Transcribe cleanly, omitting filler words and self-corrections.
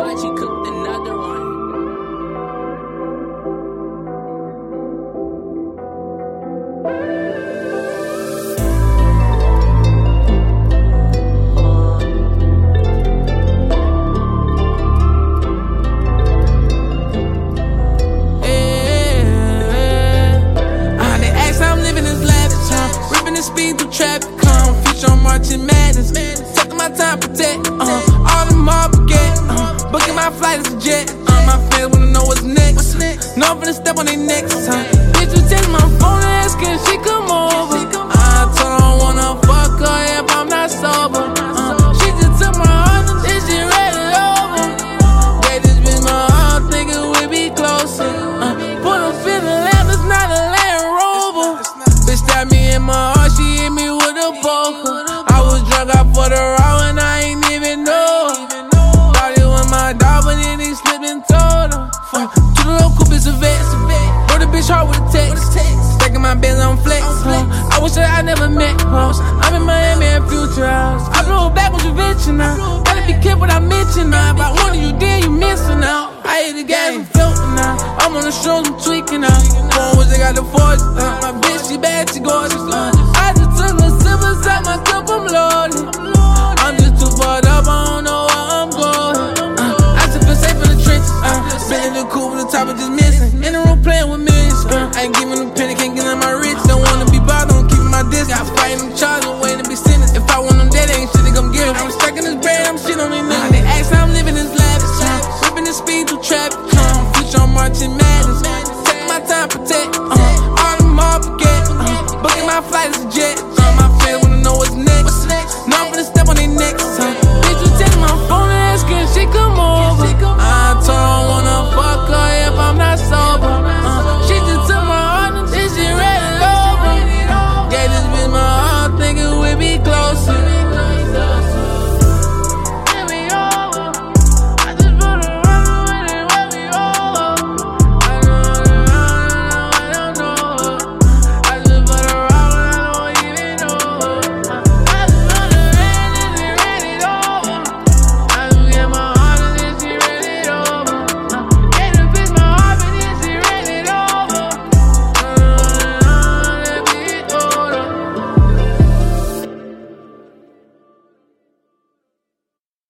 Hibachi cooked another one. Speed through traffic, future on marching madness. Taking my time, protect, all the marble get, booking my flight as a jet. My fans wanna know what's next. No, I'm finna step on their necks. Bitch, you text my phone and ask can she come over. I told her I don't wanna fuck her if I'm not sober. She just took my heart and then she read it over. Gave this bitch my heart, thinking we'd be closer. Put a feeling lamp, it's not a Land Rover. Bitch stabbed me in my heart, she hit me with a poker. I was drunk out for the raw and I ain't even know. Thought it was my dog, but then he slipped and told her. To the little coupe, it's a vet. Wrote a bitch hard with a text. Stacking my bands on flex. I wish that I never met her. I'm in Miami at Future House. I blow it back with your venture now. Gotta be careful what I mention now. If I wanted you then, you missing out. I hit the gas and filter now. I'm on the shrooms, I'm tweaking out. Phone was they got the force. My bitch, she bad, she gorgeous. I just took a sip of